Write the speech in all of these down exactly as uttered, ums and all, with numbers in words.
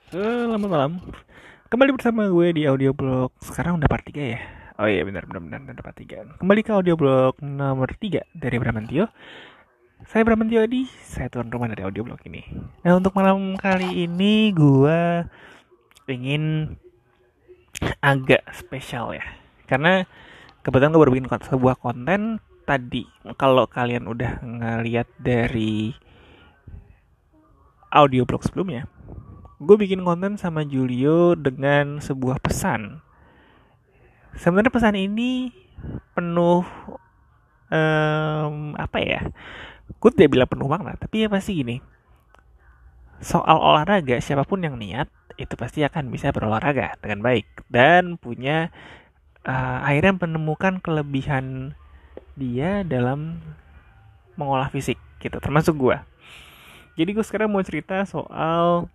Selamat malam. Kembali bersama gue di audio blog. Sekarang udah part tiga ya. Oh iya benar benar benar udah part tiga. Kembali ke audio blog nomor tiga dari Bramantio. Saya Bramantio Adi, saya tuan rumah dari audio blog ini. Nah, untuk malam kali ini gue ingin agak spesial ya. Karena kebetulan gue baru bikin sebuah konten tadi. Kalau kalian udah ngeliat dari audio blog sebelumnya, gue bikin konten sama Julio dengan sebuah pesan. Sebenarnya pesan ini penuh um, apa ya? Gue tidak bilang penuh makna, tapi ya pasti gini. Soal olahraga, siapapun yang niat itu pasti akan bisa berolahraga dengan baik dan punya uh, akhirnya menemukan kelebihan dia dalam mengolah fisik gitu, termasuk gue. Jadi gue sekarang mau cerita soal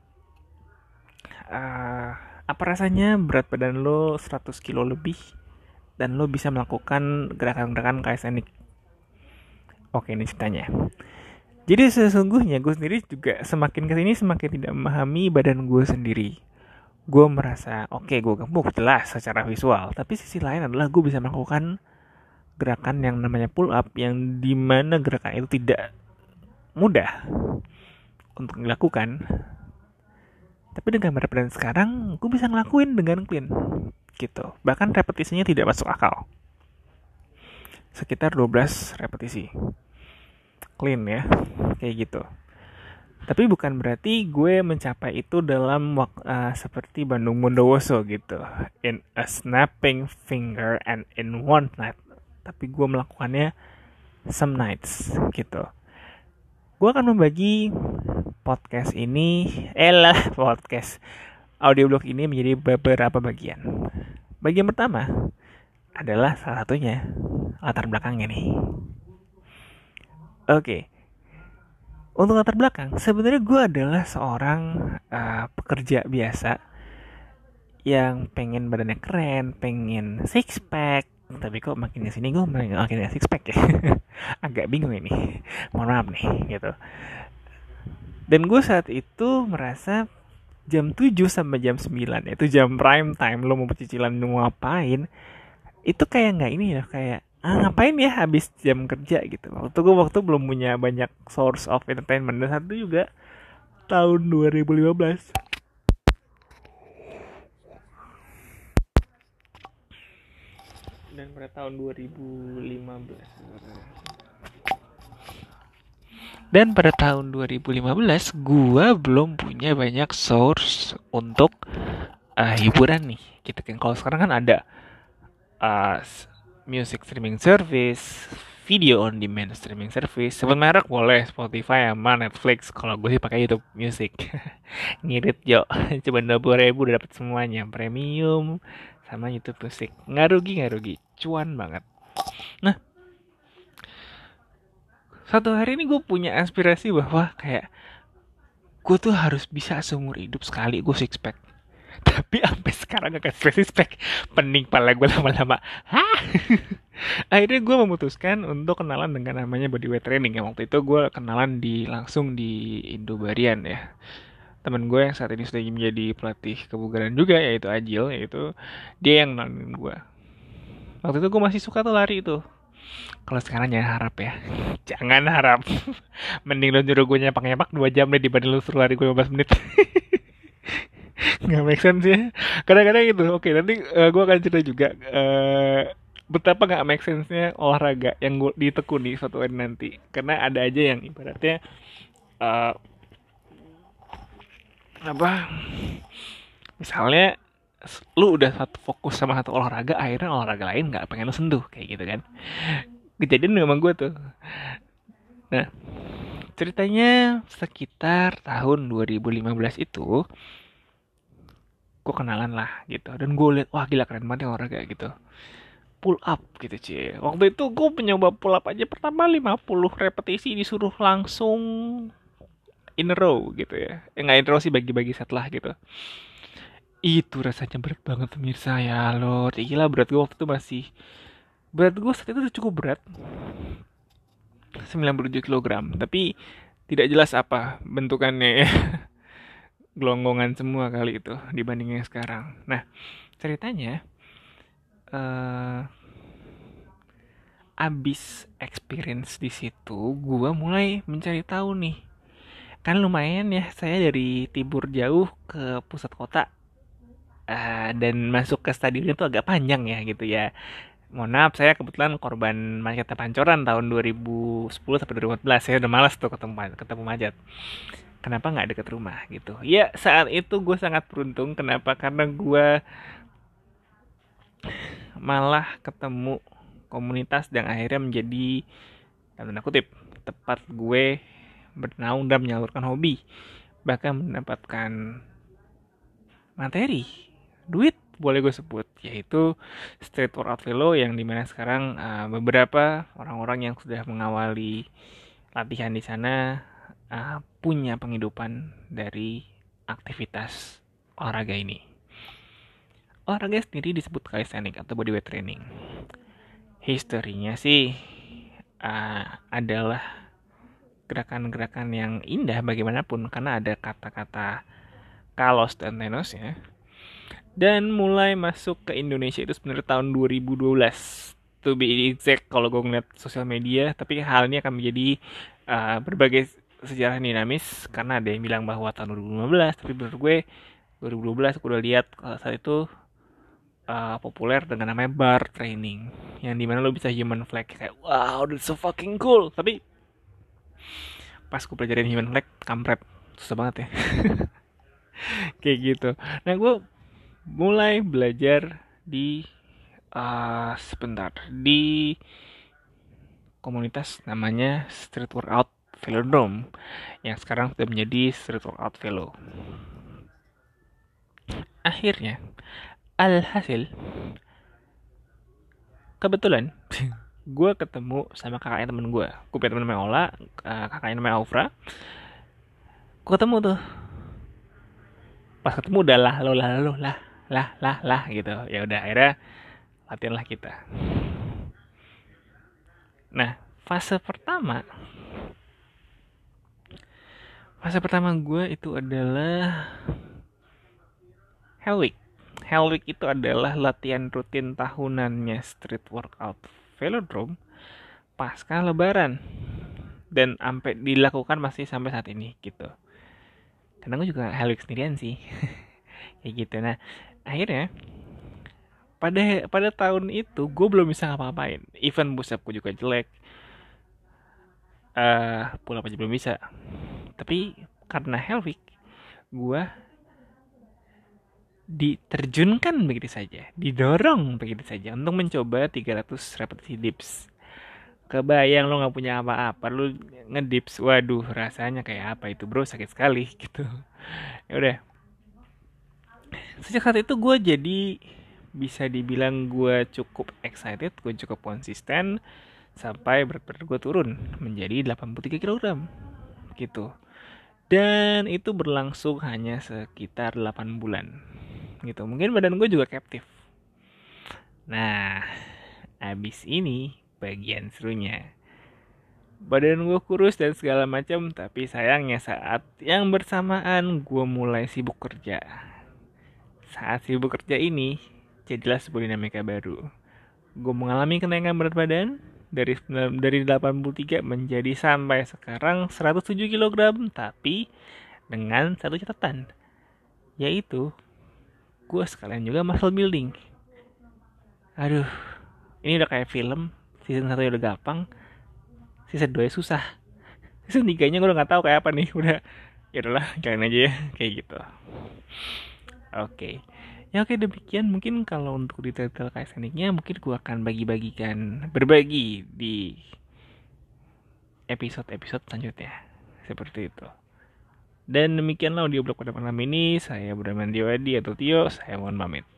uh, apa rasanya berat badan lo seratus kilo lebih dan lo bisa melakukan gerakan-gerakan calisthenics. Oke, ini ceritanya. Jadi sesungguhnya gue sendiri juga semakin kesini semakin tidak memahami badan gue sendiri. Gue merasa oke okay, gue gemuk jelas secara visual, tapi sisi lain adalah gue bisa melakukan gerakan yang namanya pull up, yang dimana gerakan itu tidak mudah untuk dilakukan. Tapi dengan berat badan sekarang, gue bisa ngelakuin dengan clean gitu. Bahkan repetisinya tidak masuk akal. Sekitar dua belas repetisi. Clean ya, kayak gitu. Tapi bukan berarti gue mencapai itu dalam uh, seperti Bandung Bondowoso gitu, in a snapping finger and in one night. Tapi gue melakukannya some nights gitu. Gue akan membagi podcast ini, elah podcast audioblog ini menjadi beberapa bagian. Bagian pertama adalah salah satunya latar belakangnya nih. Oke, okay. Untuk latar belakang, sebenarnya gue adalah seorang uh, pekerja biasa yang pengen badannya keren, pengen six pack. Tapi kok makin kesini gue makin makin six pack ya. Agak bingung ini. Mohon maaf nih, gitu. Dan gue saat itu merasa jam tujuh sampai jam sembilan, itu jam prime time, lo mau cicilan mau ngapain, itu kayak nggak ini ya, kayak ah, ngapain ya habis jam kerja gitu. Waktu gue waktu belum punya banyak source of entertainment, dan satu juga tahun dua ribu lima belas. Dan pada tahun dua ribu lima belas. Dan pada tahun dua ribu lima belas gue belum punya banyak source untuk uh, hiburan nih. Gitu kan. Kalau sekarang kan ada uh, music streaming service, video on demand streaming service. Sebut merek boleh, Spotify sama Netflix. Kalau gue sih pakai YouTube Music. Ngirit jo, cuma dua puluh ribu udah dapet semuanya, premium sama YouTube Music. Nggak rugi nggak rugi, cuan banget. Nah, satu hari ini gue punya aspirasi bahwa kayak gue tuh harus bisa seumur hidup sekali gue six pack. Tapi sampai sekarang gak kasih six pack, pening pala gue lama-lama. Hah? Akhirnya gue memutuskan untuk kenalan dengan namanya bodyweight training. Yang waktu itu gue kenalan di langsung di Indobarian ya. Temen gue yang saat ini sudah menjadi pelatih kebugaran juga, yaitu Ajil, yaitu dia yang nonton gue. Waktu itu gue masih suka tuh lari itu. Kalau sekarang jangan harap ya. Jangan harap. Mending lo nyuruh gue nyepak-nyepak dua jam deh dibanding lo suruh lari gue lima belas menit. Nggak make sense ya. Kadang-kadang gitu. Oke, nanti uh, gue akan cerita juga uh, betapa nggak make sense-nya olahraga yang gue ditekuni suatu hari nanti. Karena ada aja yang ibaratnya uh, apa? Misalnya lu udah satu fokus sama satu olahraga, akhirnya olahraga lain nggak pengen lu sentuh kayak gitu kan. Kejadian sama gue tuh. Nah, ceritanya sekitar tahun dua ribu lima belas itu gue kenalan lah gitu, dan gue liat wah gila keren banget ya olahraga gitu, pull up gitu cie. Waktu itu gue mencoba pull up aja pertama lima puluh repetisi disuruh langsung in a row gitu ya. Eh nggak in a row sih, bagi-bagi set lah gitu. Itu rasanya berat banget pemirsa ya lo. Gila berat gue waktu itu masih, berat gue saat itu udah cukup berat, sembilan puluh tujuh kilogram, tapi tidak jelas apa bentukannya ya. gelonggongan semua kali itu dibanding yang sekarang. Nah, ceritanya eh abis experience di situ, gua mulai mencari tahu nih. Kan lumayan ya, saya dari Tibur jauh ke pusat kota, eh, dan masuk ke stadionnya tuh agak panjang ya gitu ya. Mohon maaf, saya kebetulan korban macetnya Pancoran tahun dua ribu sepuluh sampai dua ribu empat belas. Saya udah malas tuh ketemu ketemu macet. Kenapa nggak deket rumah gitu? Ya saat itu gue sangat beruntung. Kenapa? Karena gue malah ketemu komunitas dan akhirnya menjadi dalam tanda kutip tempat gue bernaung dan menyalurkan hobi, bahkan mendapatkan materi, duit boleh gue sebut, yaitu Street Workout Velo, yang dimana sekarang uh, beberapa orang-orang yang sudah mengawali latihan di sana uh, punya penghidupan dari aktivitas olahraga ini. Olahraga sendiri disebut calisthenics atau bodyweight training. Historinya sih uh, adalah gerakan-gerakan yang indah bagaimanapun, karena ada kata-kata kalos dan tenos ya. Dan mulai masuk ke Indonesia itu sebenarnya tahun dua ribu dua belas. To be exact kalau gue ngeliat sosial media, tapi hal ini akan menjadi uh, berbagai sejarah dinamis, karena ada yang bilang bahwa tahun dua ribu lima belas, tapi menurut gue dua ribu dua belas gue udah lihat kalau saat itu uh, populer dengan namanya bar training, yang dimana lo bisa human flag, kayak wow that's so fucking cool. Tapi pas gue pelajarin human flag, kampret, susah banget ya. Kayak gitu. Nah gue mulai belajar di uh, sebentar di komunitas namanya Street Workout Velodrome, yang sekarang sudah menjadi Street Workout Velo. Akhirnya alhasil kebetulan gue ketemu sama kakaknya temen gue. Gue punya temen namanya Ola, uh, kakaknya namanya Aufra. Gue ketemu tuh. Pas ketemu udah lah, lo lah, lo lah, lah, lah, lah gitu. Ya udah akhirnya latihan lah kita. Nah, fase pertama, fase pertama gue itu adalah Hell Week. Hell Week itu adalah latihan rutin tahunannya Street Workout Velodrome pasca Lebaran, dan sampai dilakukan masih sampai saat ini gitu. Karena gue juga Hell Week sendirian sih, kayak gitu. Nah, akhirnya pada pada tahun itu gue belum bisa ngapa-ngapain. Even push up gue juga jelek, uh, pull up aja belum bisa. Tapi karena Hell Week, gue diterjunkan begitu saja, didorong begitu saja untuk mencoba tiga ratus repetisi dips. Kebayang lo gak punya apa-apa, lo ngedips, waduh rasanya kayak apa itu bro, sakit sekali gitu. Ya udah, sejak saat itu gue jadi bisa dibilang gue cukup excited, gue cukup konsisten, sampai berat badan gue turun menjadi delapan puluh tiga kilogram gitu. Dan itu berlangsung hanya sekitar delapan bulan gitu. Mungkin badan gue juga captive. Nah, abis ini bagian serunya. Badan gue kurus dan segala macam, tapi sayangnya saat yang bersamaan gue mulai sibuk kerja. Saat sibuk kerja ini, jadilah sebuah dinamika baru. Gue mengalami kenaikan berat badan dari dari delapan puluh tiga menjadi sampai sekarang seratus tujuh kilogram, tapi dengan satu catatan, yaitu gue sekalian juga muscle building. Aduh, ini udah kayak film. Season satu udah gampang, season dua susah, season tiga nya gue udah gak tahu kayak apa nih. Udah, ya udahlah, jalanin aja ya, kayak gitu. Oke, okay. Ya oke, demikian. Mungkin kalau untuk detail-detail calisthenics-nya mungkin gue akan bagi-bagikan, berbagi di episode-episode selanjutnya, seperti itu. Dan demikianlah audioblog pada malam ini. Saya Budaman Diwadi atau Tio. Saya mohon pamit.